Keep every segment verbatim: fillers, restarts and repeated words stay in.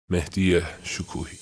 مهدی شکوهی.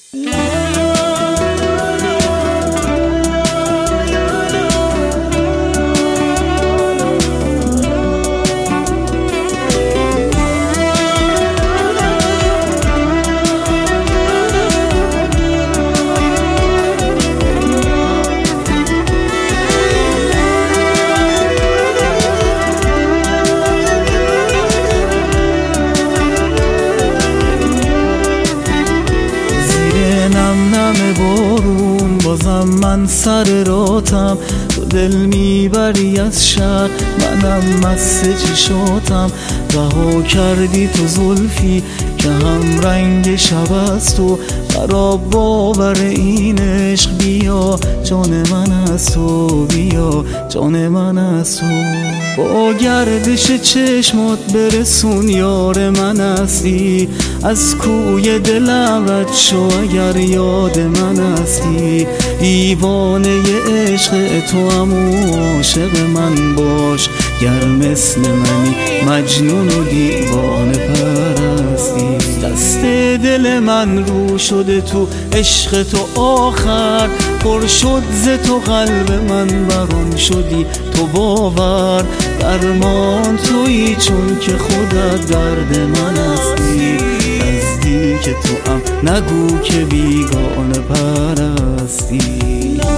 بارون بازم من سر راتم، تو دل میبری از شهر منم مست چشاتم. رها کردی تو زلفی که هم رنگ شب است و خراب باور این عشق. بیا جان من از تو، بیا جان من از تو. با گردش چشمات برسون یار من هستی، از کوی دلم رد شو اگر یاد من هستی. دیوانه عشق تو هم عاشق من باش، گر مثل منی مجنون و دیوانه پرستی. دست دل من رو شده تو عشق تو آخر، پر شد ز تو قلب من برام شدی تو باور. درمان تویی چون که خودت درد من هستی، نزدیک تو هم نگو که بیگانه پرستی.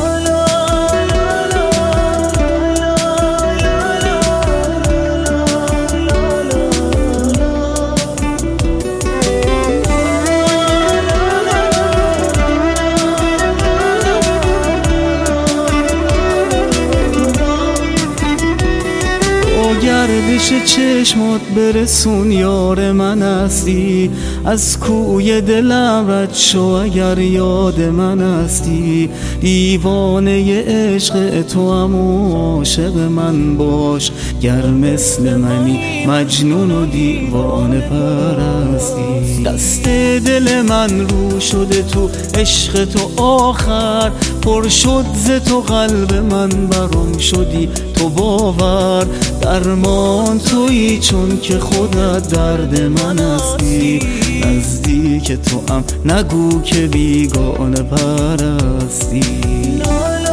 گردش چشمات برسون یار من هستی، از کوی دلم رد شو اگر یاد من هستی. دیوانه عشق تو هم عاشق من باش، گر مثل منی مجنون و دیوانه پرستی. دست دل من رو شده تو عشق تو آخر، پر شد ز تو قلب من برام شدی تو باور. درمان تویی چون که خودت درد من هستی، نزدیک تو هم نگو که بیگانه پرستی.